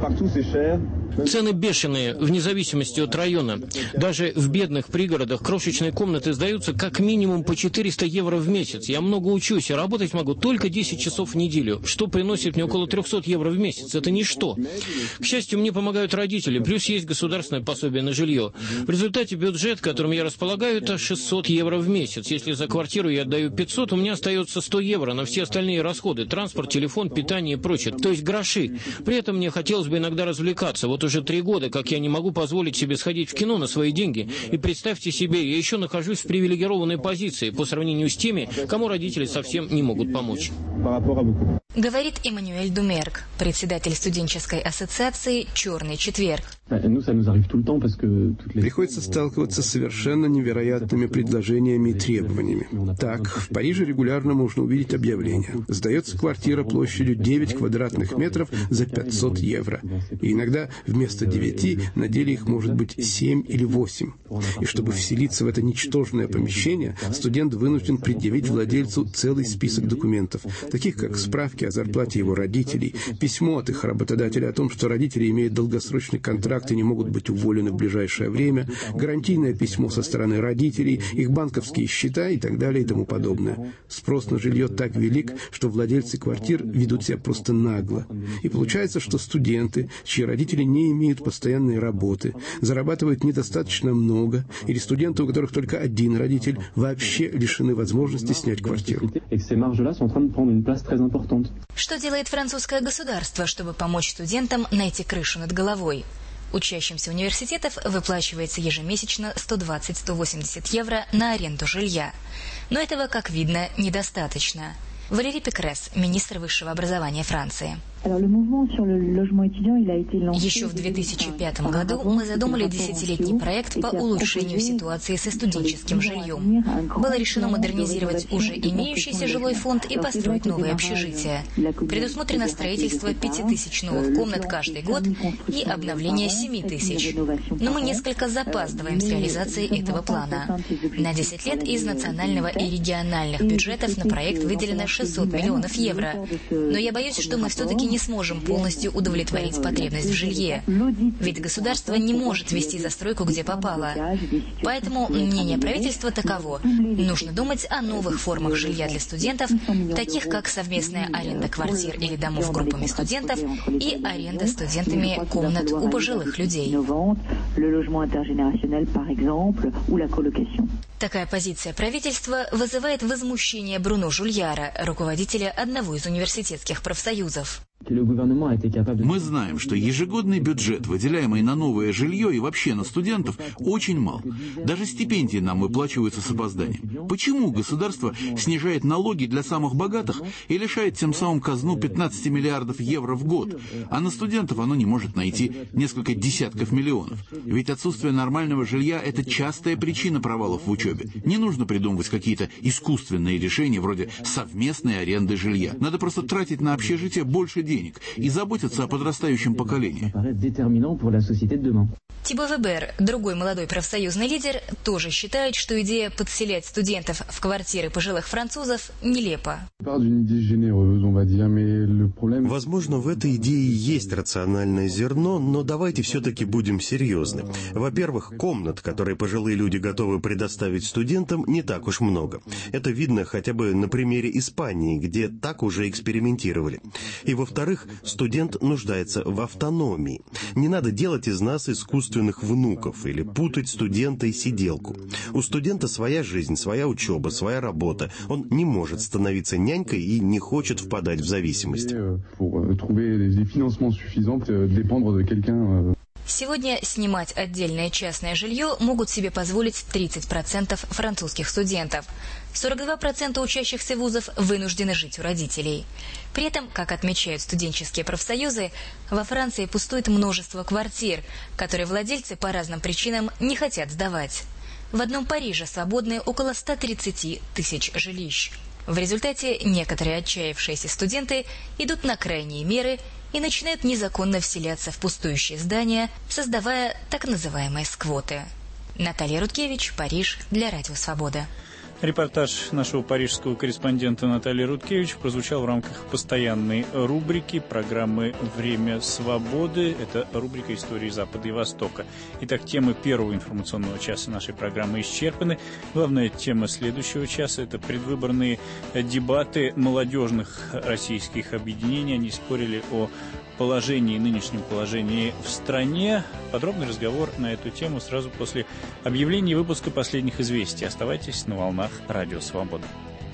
Цены бешеные, вне зависимости от района. Даже в бедных пригородах крошечные комнаты сдаются как минимум по 400 евро в месяц. Я много учусь, а работать могу только 10 часов в неделю, что приносит мне около 300 евро в месяц. Это ничто. К счастью, мне помогают родители, плюс есть государственное пособие на жилье. В результате бюджет, которым я располагаю, это 600 евро в месяц. Если за квартиру я отдаю 500, у меня остается 100 евро на все остальные расходы. Транспорт, телефон, питание и прочее. То есть гроши. При этом мне хотелось бы иногда развлекаться. Вот уже 3 года, как я не могу позволить себе сходить в кино на свои деньги. И представьте себе, я еще нахожусь в привилегированной позиции по сравнению с теми, кому родители совсем не могут помочь. Говорит Эммануэль Думерк, председатель студенческой ассоциации «Черный четверг». Приходится сталкиваться с совершенно невероятными предложениями и требованиями. Так, в Париже регулярно можно увидеть объявление. Сдается квартира площадью 9 квадратных метров за 500 евро. И иногда вместо 9 на деле их может быть 7 или 8. И чтобы вселиться в это ничтожное помещение, студент вынужден предъявить владельцу целый список документов, таких как справки отписке о зарплате его родителей, письмо от их работодателя о том, что родители имеют долгосрочный контракт и не могут быть уволены в ближайшее время, гарантийное письмо со стороны родителей, их банковские счета и так далее и тому подобное. Спрос на жилье так велик, что владельцы квартир ведут себя просто нагло. И получается, что студенты, чьи родители не имеют постоянной работы, зарабатывают недостаточно много, или студенты, у которых только один родитель, вообще лишены возможности снять квартиру. Что делает французское государство, чтобы помочь студентам найти крышу над головой? Учащимся университетов выплачивается ежемесячно 120-180 евро на аренду жилья. Но этого, как видно, недостаточно. Валерий Пекрес, министр высшего образования Франции. Еще в 2005 году мы задумали десятилетний проект по улучшению ситуации со студенческим жильем. Было решено модернизировать уже имеющийся жилой фонд и построить новые общежития. Предусмотрено строительство 5000 новых комнат каждый год и обновление 7000. Но мы несколько запаздываем с реализацией этого плана. На 10 лет из национального и региональных бюджетов на проект выделено 600 миллионов евро. Но я боюсь, что мы все-таки не сможем полностью удовлетворить потребность в жилье. Ведь государство не может вести застройку, где попало. Поэтому мнение правительства таково. Нужно думать о новых формах жилья для студентов, таких как совместная аренда квартир или домов группами студентов и аренда студентами комнат у пожилых людей. Такая позиция правительства вызывает возмущение Бруно Жульяра, руководителя одного из университетских профсоюзов. Мы знаем, что ежегодный бюджет, выделяемый на новое жилье и вообще на студентов, очень мал. Даже стипендии нам выплачиваются с опозданием. Почему государство снижает налоги для самых богатых и лишает тем самым казну 15 миллиардов евро в год, а на студентов оно не может найти несколько десятков миллионов? Ведь отсутствие нормального жилья – это частая причина провалов в учебе. Не нужно придумывать какие-то искусственные решения вроде совместной аренды жилья. Надо просто тратить на общежитие больше денег и заботиться о подрастающем поколении. Тибо Вебер, другой молодой профсоюзный лидер, тоже считает, что идея подселять студентов в квартиры пожилых французов нелепа. Возможно, в этой идее есть рациональное зерно, но давайте все-таки будем серьезны. Во-первых, комнат, которые пожилые люди готовы предоставить студентам, не так уж много. Это видно хотя бы на примере Испании, где так уже экспериментировали. И во-вторых, студент нуждается в автономии. Не надо делать из нас искусственных внуков или путать студента и сиделку. У студента своя жизнь, своя учеба, своя работа. Он не может становиться нянькой и не хочет впадать в зависимость. Сегодня снимать отдельное частное жилье могут себе позволить 30% французских студентов. 42% учащихся вузов вынуждены жить у родителей. При этом, как отмечают студенческие профсоюзы, во Франции пустует множество квартир, которые владельцы по разным причинам не хотят сдавать. В одном Париже свободны около 130 тысяч жилищ. В результате некоторые отчаявшиеся студенты идут на крайние меры и начинают незаконно вселяться в пустующие здания, создавая так называемые сквоты. Наталья Рудкевич, Париж, для Радио Свобода. Репортаж нашего парижского корреспондента Натальи Рудкевич прозвучал в рамках постоянной рубрики программы «Время свободы». Это рубрика «Истории Запада и Востока». Итак, темы первого информационного часа нашей программы исчерпаны. Главная тема следующего часа – это предвыборные дебаты молодежных российских объединений. Они спорили о нынешнем положении в стране. Подробный разговор на эту тему сразу после объявления выпуска последних известий. Оставайтесь на волнах Радио Свобода.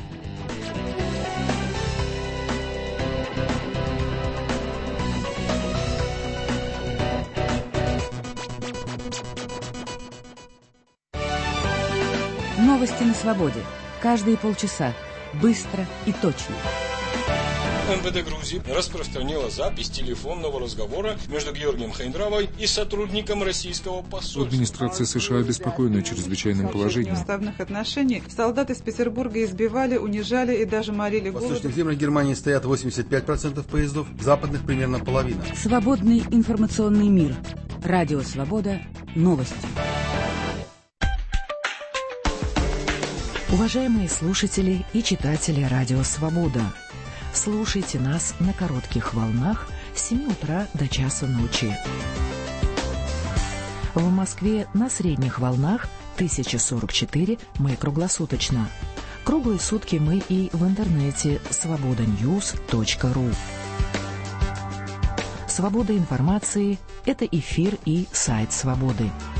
Новости на свободе. Каждые полчаса. Быстро и точно. МВД Грузии распространила запись телефонного разговора между Георгием Хайндравой и сотрудником российского посольства. Администрация США обеспокоена чрезвычайным положением. Составных отношений солдаты из Петербурга избивали, унижали и даже морили голодом. В восточных землях Германии стоят 85% поездов, в западных примерно половина. Свободный информационный мир. Радио Свобода. Новости. Уважаемые слушатели и читатели Радио Свобода, Слушайте нас на коротких волнах с 7 утра до часа ночи. В Москве на средних волнах 1044 мы круглосуточно. Круглые сутки мы и в интернете svobodanews.ru. Свобода информации – это эфир и сайт «Свободы».